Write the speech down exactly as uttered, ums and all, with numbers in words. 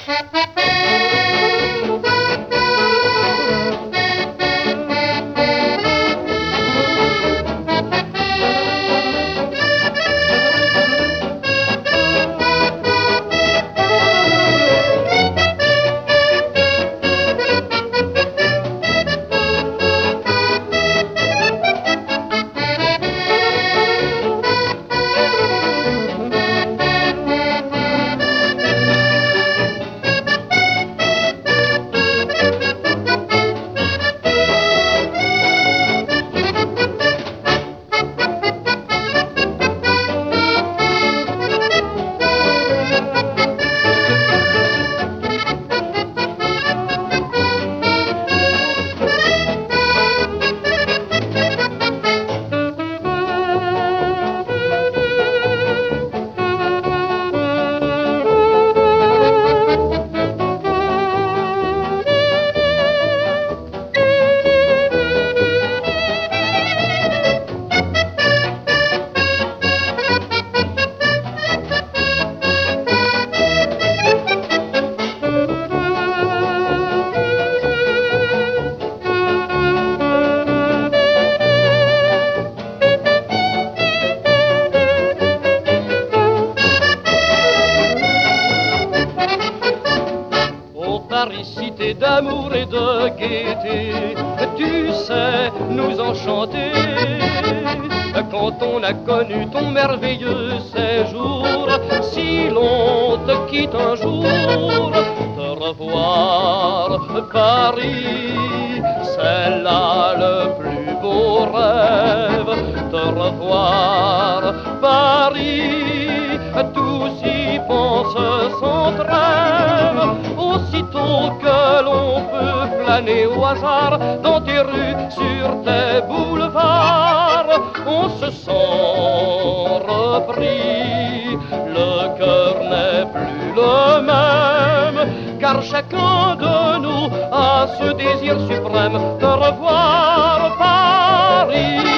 Paris, cité d'amour et de gaieté, tu sais nous enchanter. Quand on a connu ton merveilleux séjour, si l'on te quitte un jour, te revoir Paris, c'est là le plus beau rêve. Te revoir Paris, tous y pensent sans trêve. Aussitôt que l'on peut planer au hasard dans tes rues, sur tes boulevards, on se sent repris, le cœur n'est plus le même, car chacun de nous a ce désir suprême de revoir Paris.